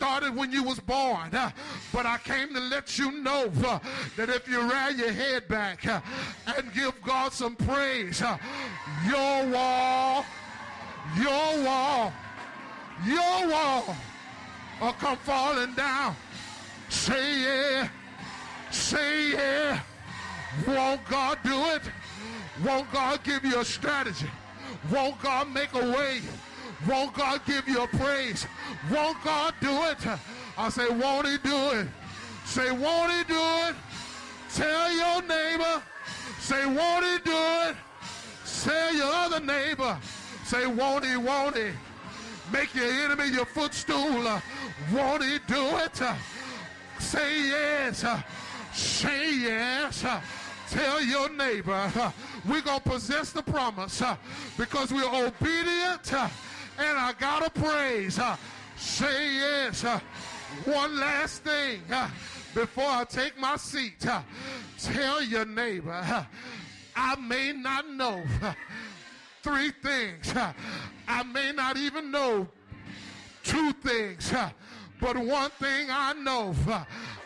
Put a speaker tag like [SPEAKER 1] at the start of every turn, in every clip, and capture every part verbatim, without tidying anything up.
[SPEAKER 1] started when you was born. Uh, but I came to let you know uh, that if you rear your head back uh, and give God some praise, uh, your wall, your wall, your wall will come falling down. Say yeah, say yeah. Won't God do it? Won't God give you a strategy? Won't God make a way? Won't God give you a praise? Won't God do it? I say, won't he do it? Say, won't he do it? Tell your neighbor. Say, won't he do it? Tell your other neighbor. Say, won't he, won't he? Make your enemy your footstool. Uh, won't he do it? Uh, say yes. Uh, say yes. Uh, tell your neighbor. Uh, we're going to possess the promise uh, because we're obedient uh, and I got to praise. Uh, say yes. Uh, one last thing uh, before I take my seat. Uh, tell your neighbor, uh, I may not know uh, three things. Uh, I may not even know two things, uh, but one thing I know, uh,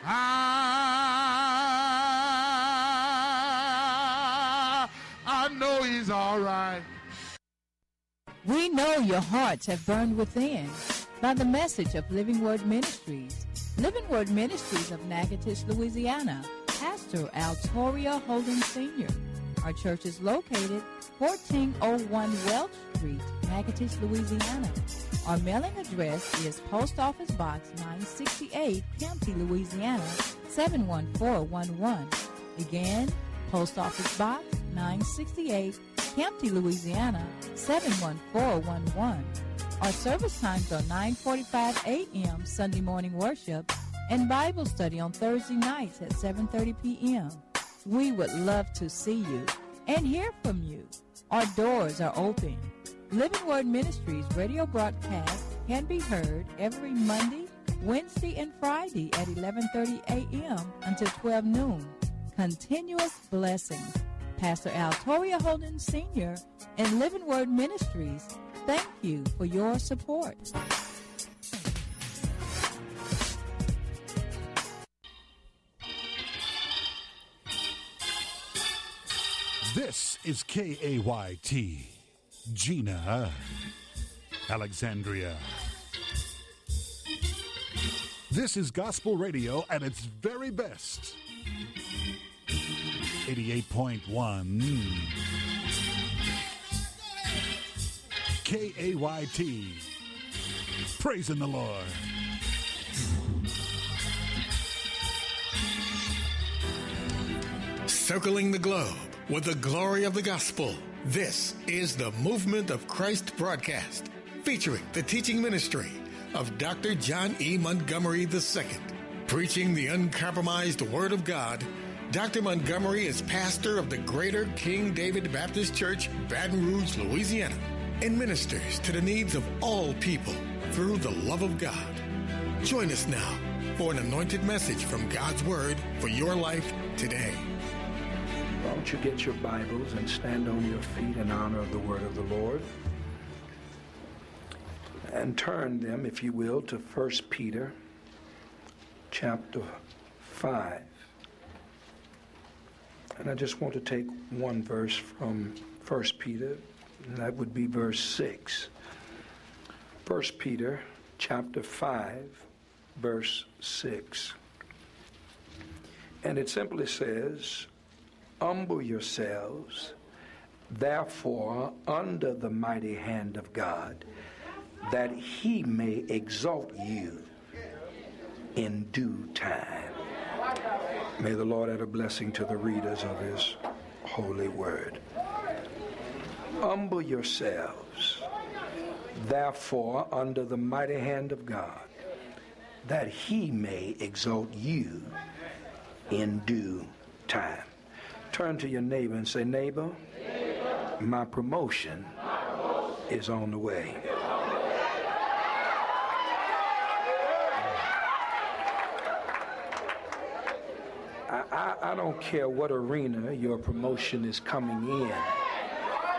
[SPEAKER 1] I, I know he's all right.
[SPEAKER 2] We know your hearts have burned within by the message of Living Word Ministries. Living Word Ministries of Natchitoches, Louisiana. Pastor Altoria Holden Senior Our church is located fourteen oh one Welch Street, Natchitoches, Louisiana. Our mailing address is Post Office Box nine sixty-eight, Kempty, Louisiana, seven one four one one. Again, Post Office Box nine sixty-eight, Kempty, Louisiana, seven one four one one. Our service times are nine forty-five a.m. Sunday morning worship and Bible study on Thursday nights at seven thirty p.m. We would love to see you and hear from you. Our doors are open. Living Word Ministries radio broadcast can be heard every Monday, Wednesday, and Friday at eleven thirty a.m. until twelve noon. Continuous blessings. Pastor Altoria Holden Senior and Living Word Ministries, thank you for your support.
[SPEAKER 3] This is K A Y T, Gina, Alexandria. This is gospel radio at its very best. eighty-eight point one K A Y T, praising the Lord.
[SPEAKER 4] Circling the globe with the glory of the gospel. This is the Movement of Christ broadcast, featuring the teaching ministry of Doctor John E. Montgomery the Second. Preaching the uncompromised Word of God, Doctor Montgomery is pastor of the Greater King David Baptist Church, Baton Rouge, Louisiana, and ministers to the needs of all people through the love of God. Join us now for an anointed message from God's Word for your life today.
[SPEAKER 5] Won't you get your Bibles and stand on your feet in honor of the word of the Lord? And turn them, if you will, to First Peter chapter five. And I just want to take one verse from First Peter, and that would be verse six. First Peter chapter five, verse six. And it simply says, "Humble yourselves, therefore, under the mighty hand of God, that he may exalt you in due time." May the Lord add a blessing to the readers of his holy word. Humble yourselves, therefore, under the mighty hand of God, that he may exalt you in due time. Turn to your neighbor and say, "Neighbor, neighbor my, promotion my promotion is on the way." I, I, I don't care what arena your promotion is coming in.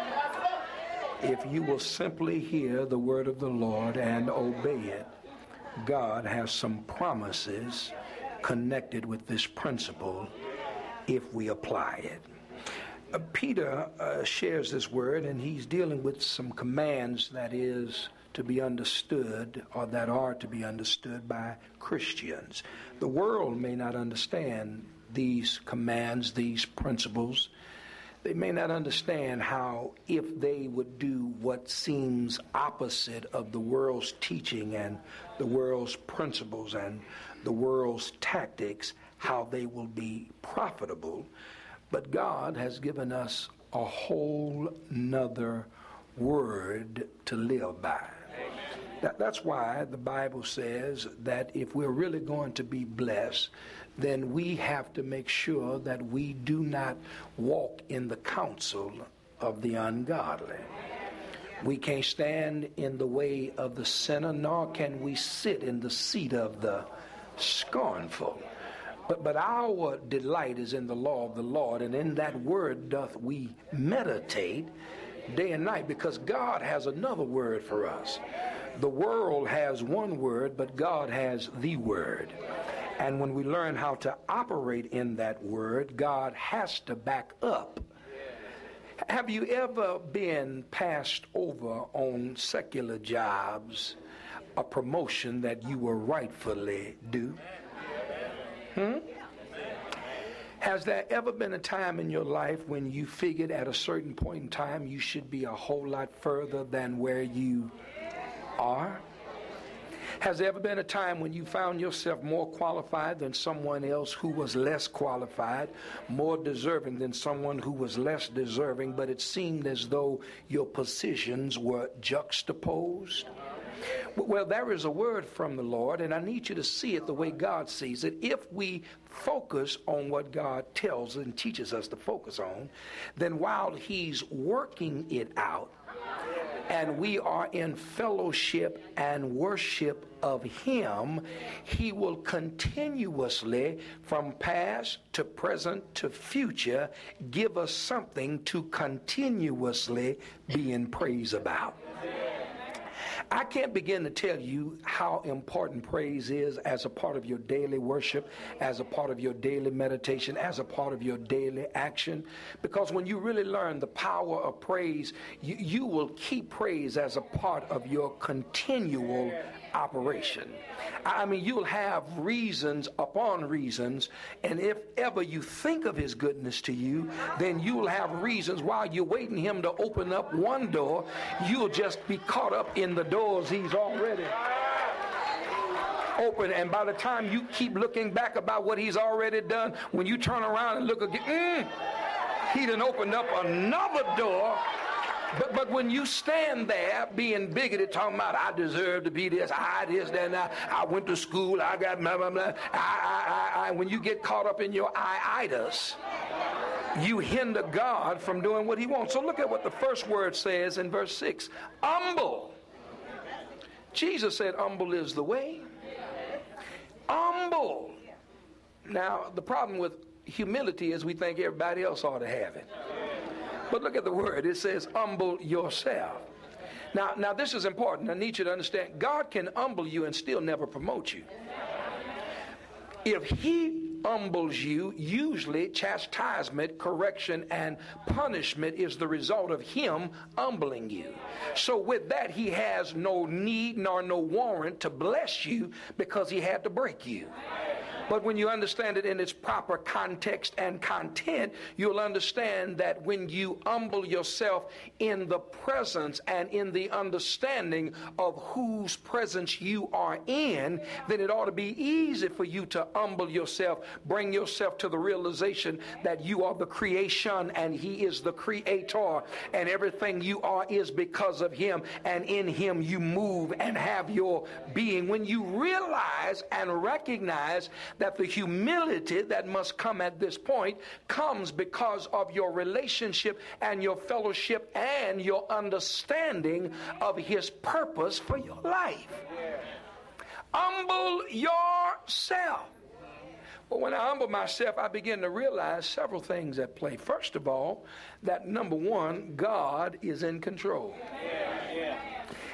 [SPEAKER 5] If you will simply hear the word of the Lord and obey it, God has some promises connected with this principle if we apply it. Uh, Peter uh, shares this word, and he's dealing with some commands that is to be understood, or that are to be understood by Christians. The world may not understand these commands, these principles. They may not understand how, if they would do what seems opposite of the world's teaching and the world's principles and the world's tactics, how they will be profitable. But God has given us a whole nother word to live by. That, that's why the Bible says that if we're really going to be blessed, then we have to make sure that we do not walk in the counsel of the ungodly. We can't stand in the way of the sinner, nor can we sit in the seat of the scornful. But, but our delight is in the law of the Lord, and in that word doth we meditate day and night, because God has another word for us. The world has one word, but God has the word. And when we learn how to operate in that word, God has to back up. Have you ever been passed over on secular jobs, a promotion that you were rightfully due? Hmm? Has there ever been a time in your life when you figured at a certain point in time you should be a whole lot further than where you are? Has there ever been a time when you found yourself more qualified than someone else who was less qualified, more deserving than someone who was less deserving, but it seemed as though your positions were juxtaposed? Well, there is a word from the Lord, and I need you to see it the way God sees it. If we focus on what God tells and teaches us to focus on, then while He's working it out, and we are in fellowship and worship of Him, He will continuously, from past to present to future, give us something to continuously be in praise about. I can't begin to tell you how important praise is as a part of your daily worship, as a part of your daily meditation, as a part of your daily action. Because when you really learn the power of praise, you, you will keep praise as a part of your continual operation. I mean, you'll have reasons upon reasons, and if ever you think of His goodness to you, then you'll have reasons while you're waiting Him to open up one door, you'll just be caught up in the doors He's already open. And by the time you keep looking back about what He's already done, when you turn around and look again, mm, He done opened up another door. But but when you stand there being bigoted, talking about I deserve to be this, I this, then I, I went to school, I got blah, blah, blah, I, I, I, I, when you get caught up in your I-itis, you hinder God from doing what He wants. So look at what the first word says in verse six. Humble. Jesus said humble is the way. Humble. Now, the problem with humility is we think everybody else ought to have it. But look at the word. It says, humble yourself. Now, now this is important. I need you to understand. God can humble you and still never promote you. If He humbles you, usually chastisement, correction, and punishment is the result of Him humbling you. So with that, He has no need nor no warrant to bless you because He had to break you. But when you understand it in its proper context and content, you'll understand that when you humble yourself in the presence and in the understanding of whose presence you are in, then it ought to be easy for you to humble yourself, bring yourself to the realization that you are the creation and He is the creator, and everything you are is because of Him, and in Him you move and have your being. When you realize and recognize that the humility that must come at this point comes because of your relationship and your fellowship and your understanding of His purpose for your life. Humble yourself. But when I humble myself, I begin to realize several things at play. First of all, that number one, God is in control.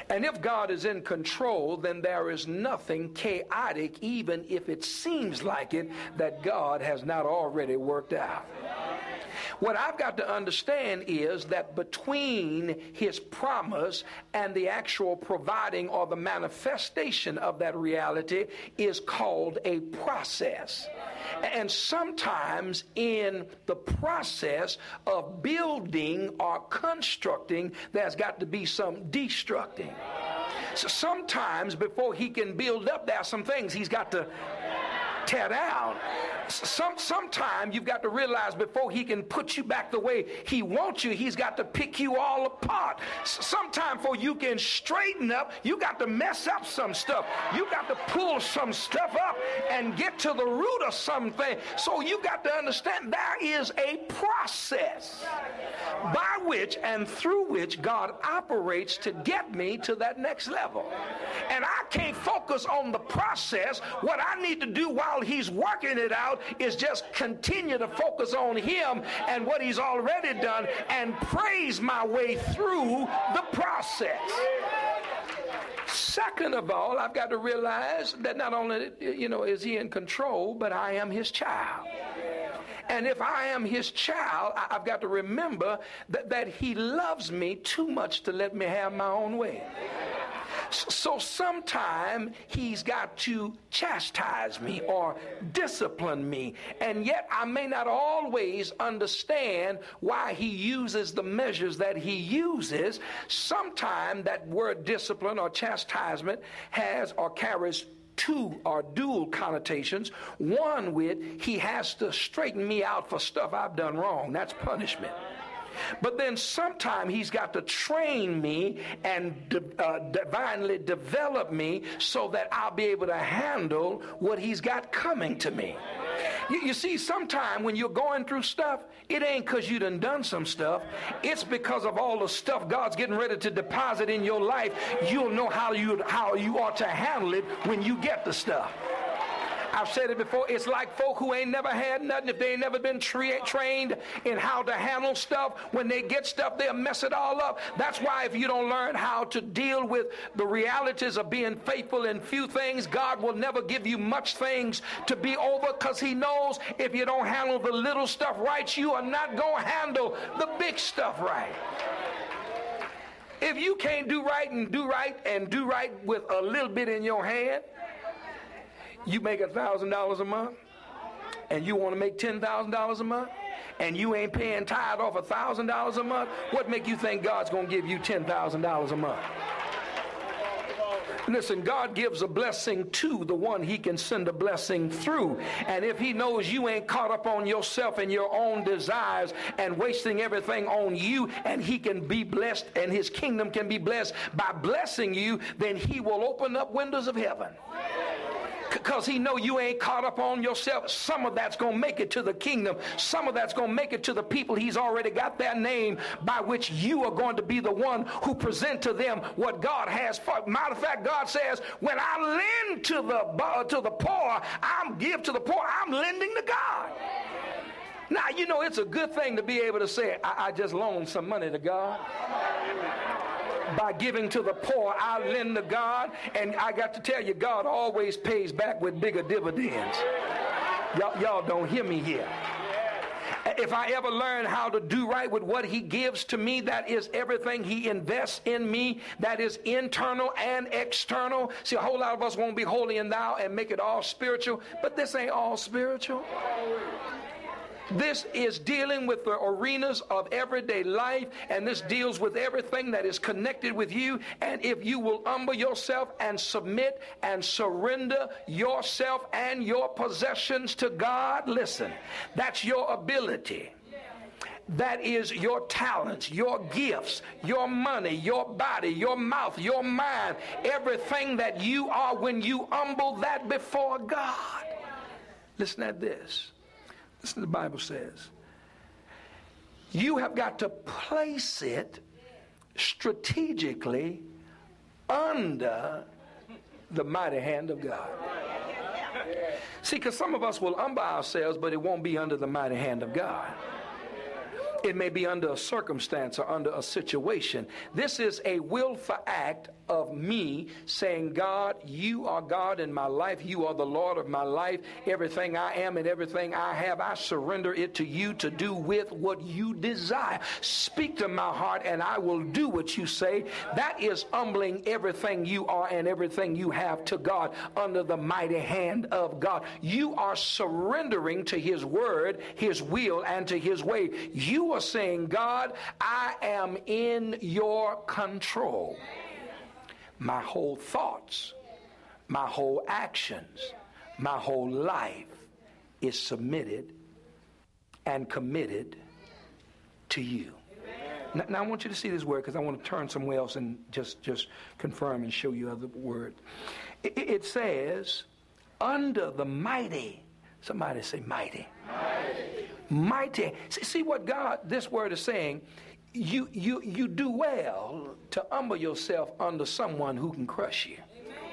[SPEAKER 5] And if God is in control, then there is nothing chaotic, even if it seems like it, that God has not already worked out. What I've got to understand is that between his promise and the actual providing or the manifestation of that reality is called a process. And sometimes in the process of building or constructing, there's got to be some destructing. So sometimes before he can build up, there are some things he's got to tear down. Some, sometime you've got to realize before he can put you back the way he wants you, he's got to pick you all apart. Sometime before you can straighten up, you got to mess up some stuff. You got to pull some stuff up and get to the root of something. So you got to understand there is a process by which and through which God operates to get me to that next level. And I can't focus on the process. What I need to do while he's working it out is just continue to focus on him and what he's already done and praise my way through the process. Second of all, I've got to realize that not only, you know, is he in control, but I am his child. And if I am his child, I've got to remember that, that he loves me too much to let me have my own way. So sometime he's got to chastise me or discipline me, and yet I may not always understand why he uses the measures that he uses. Sometime that word discipline or chastisement has or carries two or dual connotations. One with he has to straighten me out for stuff I've done wrong. That's punishment. But then sometime he's got to train me and uh, divinely develop me so that I'll be able to handle what he's got coming to me. You, you see, sometime when you're going through stuff, it ain't because you done done some stuff. It's because of all the stuff God's getting ready to deposit in your life. You'll know how you, how you ought to handle it when you get the stuff. I've said it before, it's like folk who ain't never had nothing. If they ain't never been tra- trained in how to handle stuff, when they get stuff, they'll mess it all up. That's why if you don't learn how to deal with the realities of being faithful in few things, God will never give you much things to be over, because he knows if you don't handle the little stuff right, you are not going to handle the big stuff right. If you can't do right and do right and do right with a little bit in your hand, you make a thousand dollars a month, and you want to make ten thousand dollars a month, and you ain't paying tithe off a thousand dollars a month. What make you think God's going to give you ten thousand dollars a month? Listen, God gives a blessing to the one he can send a blessing through. And if he knows you ain't caught up on yourself and your own desires and wasting everything on you, and he can be blessed and his kingdom can be blessed by blessing you, then he will open up windows of heaven. Because he know you ain't caught up on yourself. Some of that's going to make it to the kingdom. Some of that's going to make it to the people he's already got their name, by which you are going to be the one who present to them what God has for. Matter of fact, God says, when I lend to the, uh, to the poor, I'm give to the poor, I'm lending to God. Now, you know, it's a good thing to be able to say, I, I just loaned some money to God. By giving to the poor, I lend to God, and I got to tell you, God always pays back with bigger dividends. Y'all, y'all don't hear me here. If I ever learn how to do right with what he gives to me, that is everything he invests in me, that is internal and external. See, a whole lot of us won't be holy and thou and make it all spiritual, but this ain't all spiritual. This is dealing with the arenas of everyday life, and this deals with everything that is connected with you. And if you will humble yourself and submit and surrender yourself and your possessions to God, listen, that's your ability. That is your talents, your gifts, your money, your body, your mouth, your mind, everything that you are when you humble that before God. Listen at this. Listen, the Bible says, you have got to place it strategically under the mighty hand of God. See, because some of us will humble ourselves, but it won't be under the mighty hand of God. It may be under a circumstance or under a situation. This is a willful act of me saying, God, you are God in my life. You are the Lord of my life. Everything I am and everything I have, I surrender it to you to do with what you desire. Speak to my heart and I will do what you say. That is humbling everything you are and everything you have to God under the mighty hand of God. You are surrendering to his word, his will, and to his way. You are saying, God, I am in your control. My whole thoughts, my whole actions, my whole life is submitted and committed to you. Now, now I want you to see this word because I want to turn somewhere else and just, just confirm and show you other word. It, it says, under the mighty, somebody say mighty. Mighty. Mighty. See, see what God, this word is saying. You, you, you do well to humble yourself under someone who can crush you.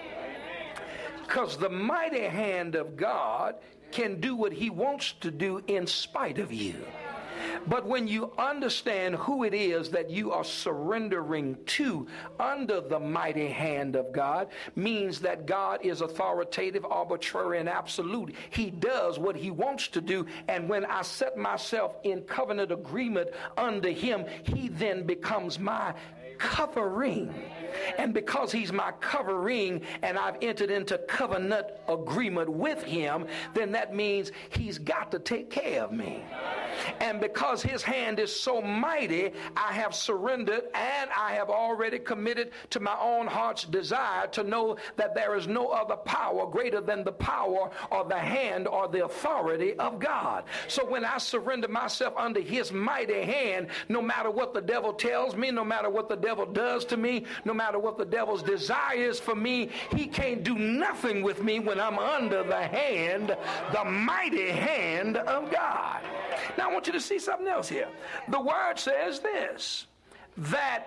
[SPEAKER 5] Because the mighty hand of God can do what he wants to do in spite of you. But when you understand who it is that you are surrendering to under the mighty hand of God, means that God is authoritative, arbitrary, and absolute. He does what he wants to do. And when I set myself in covenant agreement under him, he then becomes my covering. And because he's my covering and I've entered into covenant agreement with him, then that means he's got to take care of me. And because his hand is so mighty, I have surrendered and I have already committed to my own heart's desire to know that there is no other power greater than the power or the hand or the authority of God. So when I surrender myself under his mighty hand, no matter what the devil tells me, no matter what the devil does to me, no matter what the devil's desire is for me, he can't do nothing with me when I'm under the hand, the mighty hand of God. Now I want you to see something else here. The word says this, that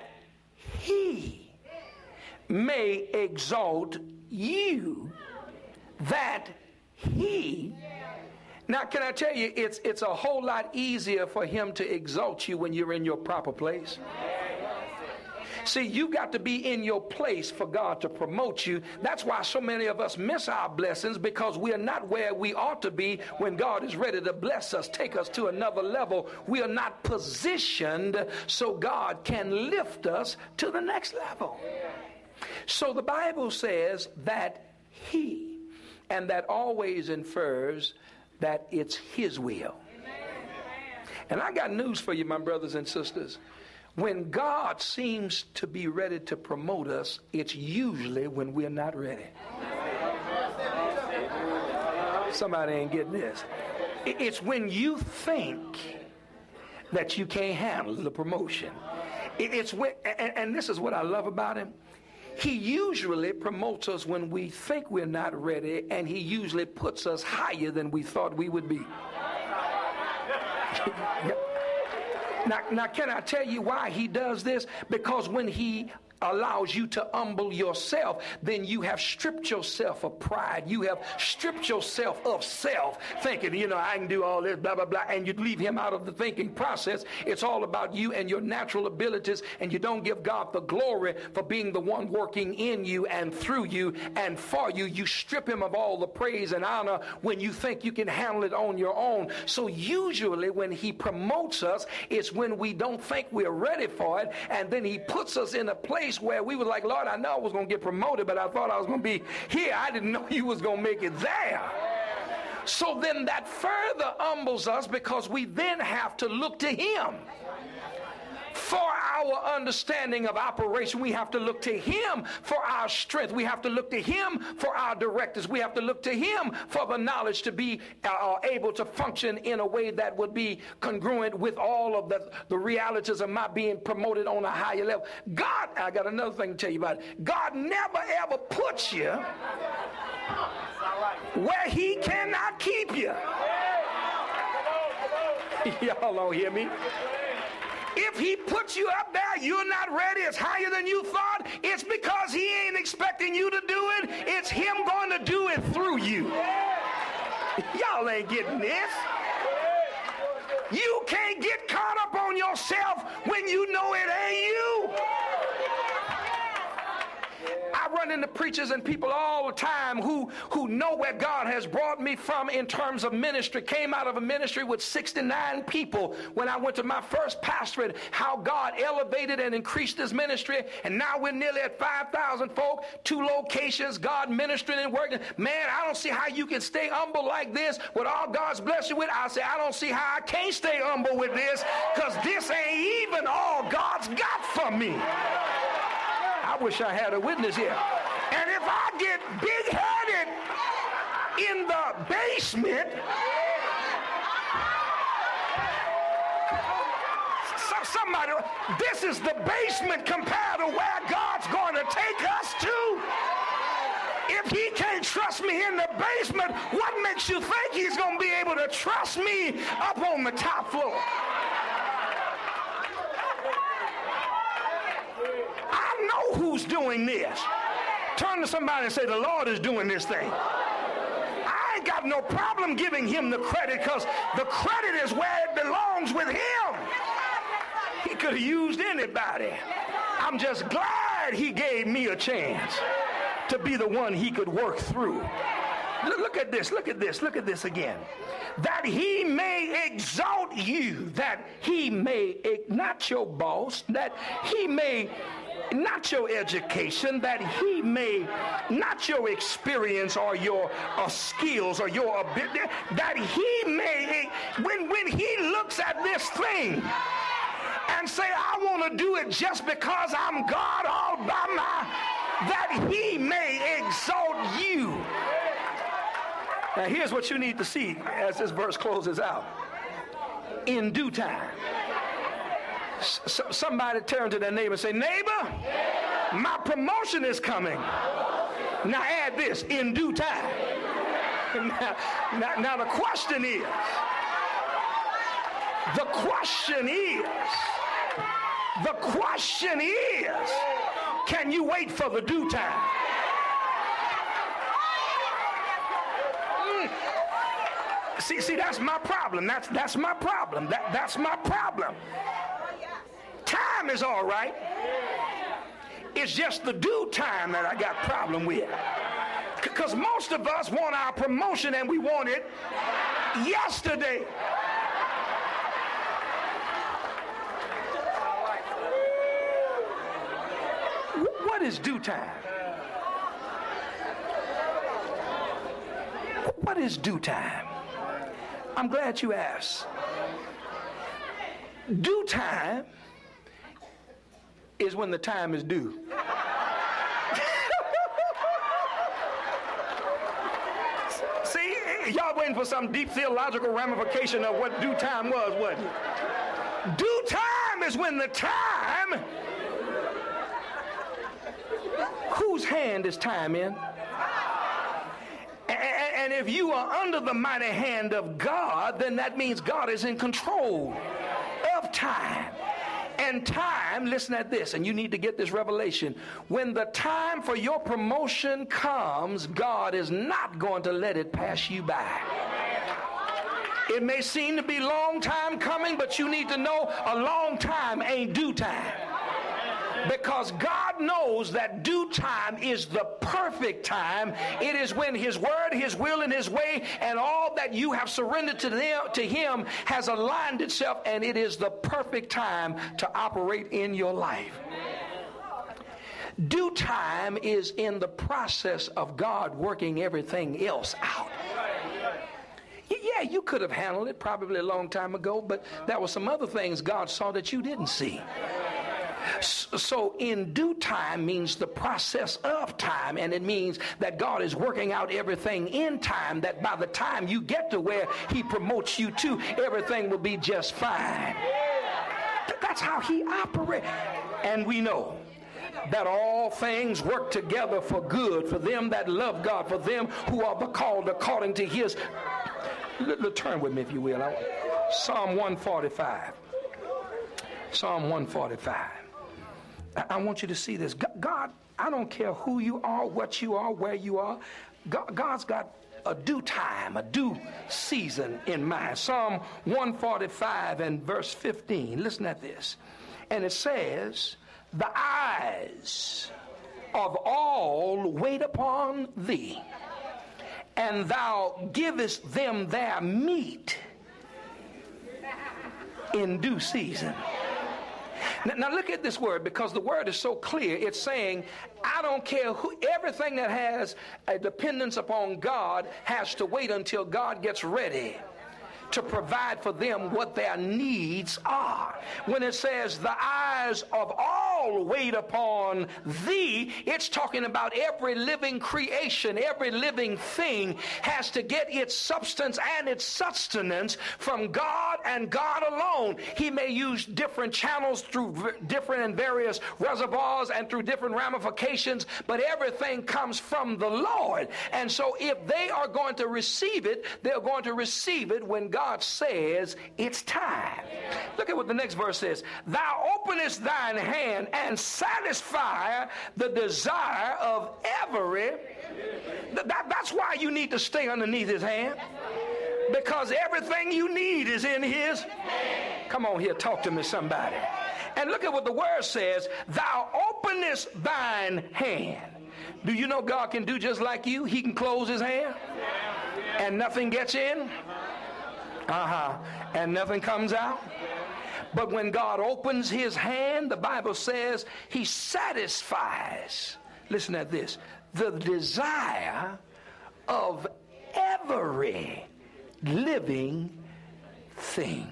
[SPEAKER 5] he may exalt you, that he. Now can I tell you, it's, it's a whole lot easier for him to exalt you when you're in your proper place. See, you got to be in your place for God to promote you. That's why so many of us miss our blessings, because we are not where we ought to be when God is ready to bless us, take us to another level. We are not positioned so God can lift us to the next level. So the Bible says that he, and that always infers that it's his will. And I got news for you, my brothers and sisters. When God seems to be ready to promote us, it's usually when we're not ready. Somebody ain't getting this. It's when you think that you can't handle the promotion. It's when, and this is what I love about him. He usually promotes us when we think we're not ready, and he usually puts us higher than we thought we would be. Now, now, can I tell you why he does this? Because when he allows you to humble yourself, then you have stripped yourself of pride. You have stripped yourself of self, thinking, you know, I can do all this, blah, blah, blah, and you leave him out of the thinking process. It's all about you and your natural abilities, and you don't give God the glory for being the one working in you and through you and for you. You strip him of all the praise and honor when you think you can handle it on your own. So usually when he promotes us, it's when we don't think we're ready for it, and then he puts us in a place where we were like, Lord, I know I was going to get promoted, but I thought I was going to be here. I didn't know you was going to make it there. So then that further humbles us, because we then have to look to him for our understanding of operation. We have to look to him for our strength. We have to look to him for our directives. We have to look to him for the knowledge to be uh, able to function in a way that would be congruent with all of the, the realities of my being promoted on a higher level. God, I got another thing to tell you about it. God never ever puts you where he cannot keep you. Y'all don't hear me? If he puts you up there, you're not ready, it's higher than you thought, it's because he ain't expecting you to do it. It's him going to do it through you. Y'all ain't getting this. You can't get caught up on yourself when you know it ain't you. I run into preachers and people all the time who, who know where God has brought me from in terms of ministry. Came out of a ministry with sixty-nine people when I went to my first pastorate, how God elevated and increased his ministry. And now we're nearly at five thousand folk, two locations, God ministering and working. Man, I don't see how you can stay humble like this with all God's blessed you with. I say, I don't see how I can't stay humble with this, because this ain't even all God's got for me. I wish I had a witness here. And if I get big-headed in the basement, so somebody, this is the basement compared to where God's going to take us to. If he can't trust me in the basement, what makes you think he's going to be able to trust me up on the top floor? I know who's doing this. Turn to somebody and say, the Lord is doing this thing. I ain't got no problem giving him the credit, because the credit is where it belongs with him. He could have used anybody. I'm just glad he gave me a chance to be the one he could work through. Look at this, look at this, look at this again. That he may exalt you, that he may, not your boss, that he may, not your education, that he may, not your experience or your uh, skills or your ability, that he may, when, when he looks at this thing and say, I want to do it just because I'm God all by my, that he may exalt you. Now here's what you need to see as this verse closes out. In due time. S- somebody turn to their neighbor and say, neighbor, my promotion is coming. Now add this, in due time. Now, now, now the question is, the question is, the question is, can you wait for the due time? Mm. See, see, that's my problem. That's that's my problem. That that's my problem. Time is all right. It's just the due time that I got problem with. Because most of us want our promotion and we want it yesterday. What is due time? What is due time? I'm glad you asked. Due time is when the time is due. See, y'all waiting for some deep theological ramification of what due time was, wasn't it? Due time is when the time, whose hand is time in? And if you are under the mighty hand of God, then that means God is in control of time. And time, listen at this, and you need to get this revelation. When the time for your promotion comes, God is not going to let it pass you by. It may seem to be a long time coming, but you need to know a long time ain't due time. Because God knows that due time is the perfect time. It is when his word, his will, and his way, and all that you have surrendered to them, to him has aligned itself, and it is the perfect time to operate in your life. Due time is in the process of God working everything else out. Yeah, you could have handled it probably a long time ago, but there were some other things God saw that you didn't see. So in due time means the process of time, and it means that God is working out everything in time, that by the time you get to where he promotes you to, everything will be just fine. That's how he operates. And we know that all things work together for good for them that love God, for them who are called according to his. Turn with me if you will. Psalm one forty-five. Psalm one forty-five. I want you to see this. God, I don't care who you are, what you are, where you are. God, God's got a due time, a due season in mind. Psalm one forty-five and verse fifteen. Listen at this. And it says, the eyes of all wait upon thee, and thou givest them their meat in due season. Now, now look at this word, because the word is so clear. It's saying, I don't care who, everything that has a dependence upon God has to wait until God gets ready to provide for them what their needs are. When it says the eyes of all wait upon thee, it's talking about every living creation, every living thing has to get its substance and its sustenance from God and God alone. He may use different channels through different and various reservoirs and through different ramifications, but everything comes from the Lord. And so if they are going to receive it, they're going to receive it when God God says it's time. Look at what the next verse says. Thou openest thine hand and satisfy the desire of every. That, that's why you need to stay underneath his hand. Because everything you need is in his. Come on here, talk to me, somebody. And look at what the word says. Thou openest thine hand. Do you know God can do just like you? He can close his hand and nothing gets in. Uh-huh. And nothing comes out. But when God opens his hand, the Bible says he satisfies, listen at this, the desire of every living thing.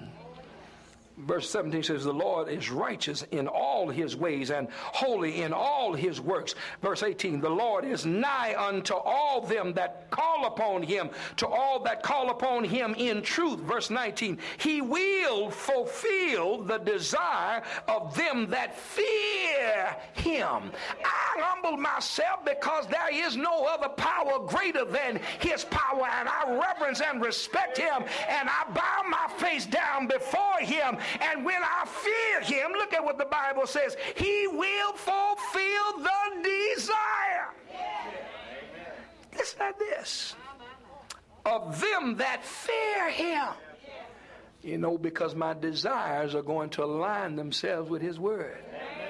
[SPEAKER 5] Verse seventeen says, the Lord is righteous in all his ways and holy in all his works. Verse eighteen, the Lord is nigh unto all them that call upon him, to all that call upon him in truth. Verse nineteen, he will fulfill the desire of them that fear him. I humble myself because there is no other power greater than his power, and I reverence and respect him, and I bow my face down before him. And when I fear him, look at what the Bible says, he will fulfill the desire. Listen at this. Of them that fear him. You know, because my desires are going to align themselves with his word.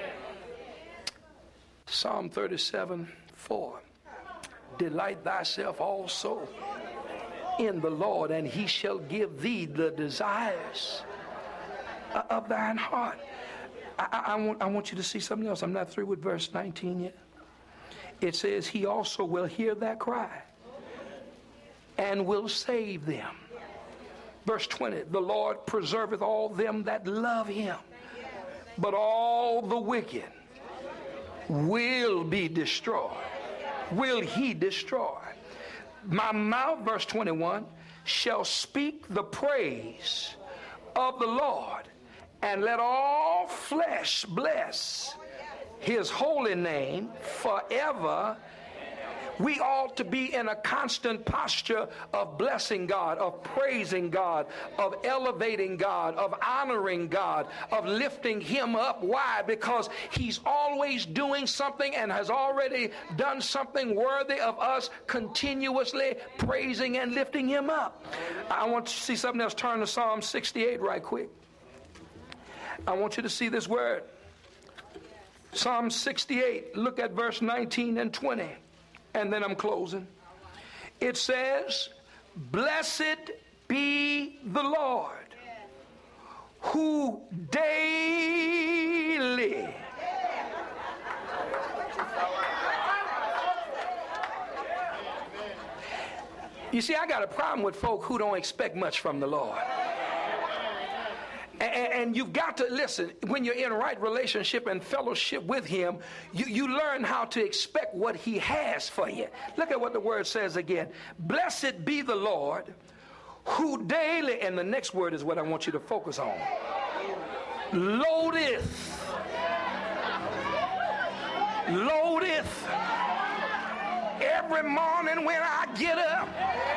[SPEAKER 5] Psalm thirty-seven four. Delight thyself also in the Lord, and he shall give thee the desires of thine heart. I, I, I, want, I want you to see something else. I'm not through with verse nineteen yet. It says, he also will hear that cry and will save them. Verse twenty, the Lord preserveth all them that love him, but all the wicked will be destroyed. Will he destroy? My mouth, verse twenty-one, shall speak the praise of the Lord, and let all flesh bless his holy name forever. We ought to be in a constant posture of blessing God, of praising God, of elevating God, of honoring God, of lifting him up. Why? Because he's always doing something and has already done something worthy of us continuously praising and lifting him up. I want you to see something else. Turn to Psalm sixty-eight right quick. I want you to see this word. Psalm sixty-eight, look at verse nineteen and twenty. And then I'm closing. It says, blessed be the Lord, who daily You see, I got a problem with folk who don't expect much from the Lord. And, and you've got to listen, when you're in right relationship and fellowship with him, you, you learn how to expect what he has for you. Look at what the word says again. Blessed be the Lord, who daily, and the next word is what I want you to focus on, loadeth, loadeth. Every morning when I get up,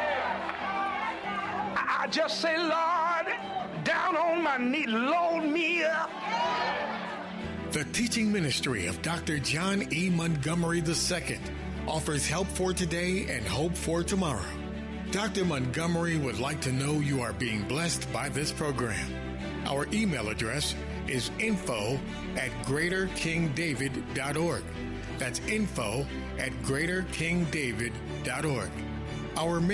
[SPEAKER 5] I just say, Lord, down on my knee, load me up.
[SPEAKER 4] The teaching ministry of Doctor John E. Montgomery the Second offers help for today and hope for tomorrow. Doctor Montgomery would like to know you are being blessed by this program. Our email address is info at greater king david dot org. That's info at greater king david dot org. Our